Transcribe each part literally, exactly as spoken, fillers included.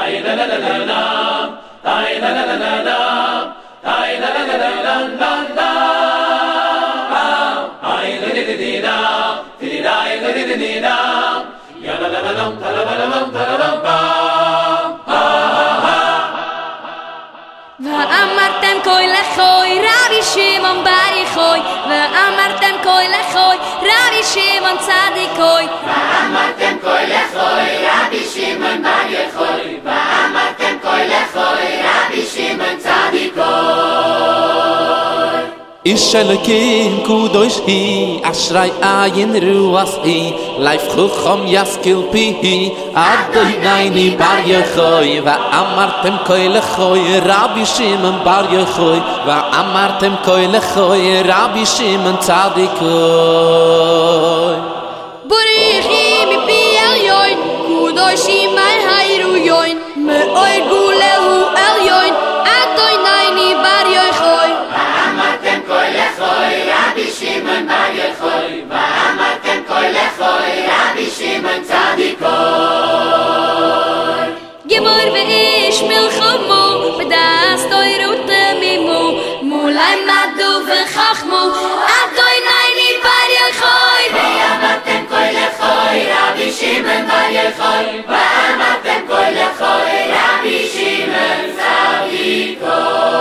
ואמרתם כוי לכוי רבי שמעון בר יחוי ואמרתם כוי לכוי רבי שמעון צדיקוי ואמרתם כוי לכוי רבי שמעון בר יחוי ואמרתם כוי לכוי רבי שמעון צדיקוי איש אלוקים קודש היא אשרי עין רוח היא ליף חכם ישכיל פי אדוני בר יחוי ואמרתם כוי לכוי רבי שמעון בר יחוי ואמרתם כוי לכוי רבי שמעון צדיקוי בוריחי מפי עליון קודשי מי הירויון מאוי גולהו עליון אדוני בר יחוי ואמרתם כוי לכוי רבי שמעון בר יחוי ואמרתם כוי לכוי רבי שמעון צדיקוי גיבור ואיש מלחמו בדס תוירו תמימו מולי מדו וחכמו אדוני בר יחוי ואמרתם כוי לכוי רבי שמעון בר יחוי ואמרתם כוי לכוי רבי שמעון צדיקוי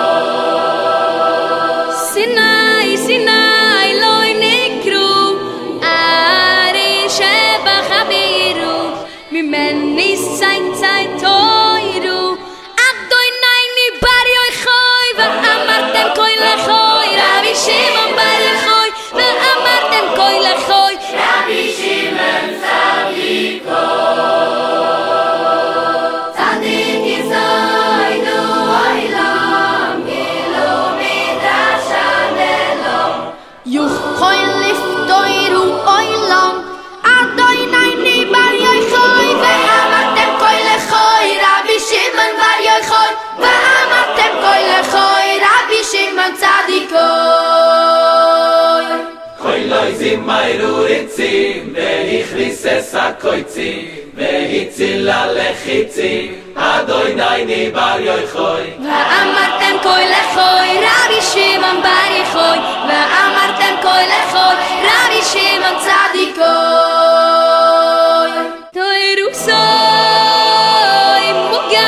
סיני סיני לא נקרו ארי שבחבירו ממני סיין סיין תוירו אדוני בר יחוי ואמרתם כוי לכוי רבי שמעון בר יחוי ואמרתם כוי לכוי רבי שמעון צדיקוי צדיק יסוידו עולם גילו מדרש הנלום יוכוי לפתוירו אוילם אדוני בר יחוי ואמרתם כוי לכוי רבי שמעון בר יחוי ואמרתם כוי לכוי רבי שמעון צדיקוי Koi loizim mairu ritzim Vehichrises hakoitzim Vehitzila lechitzim Adoinayni bar yoichoi ואמרתם כוי לכוי רבי שמעון בר יחוי ואמרתם כוי לכוי רבי שמעון צדיקוי תוירו סוי מוגי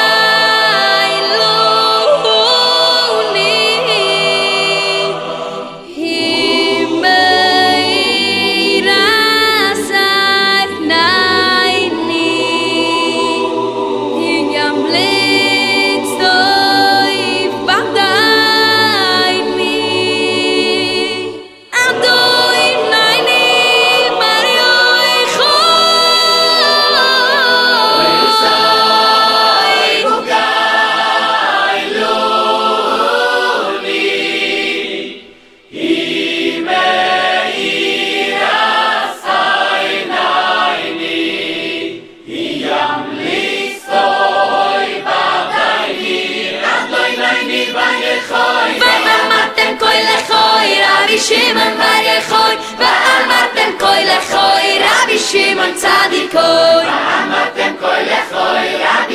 שמעון בר יחוי ואמרתם כוי לכוי רבי שמעון צדיקוי ואמרתם כוי לכוי רבי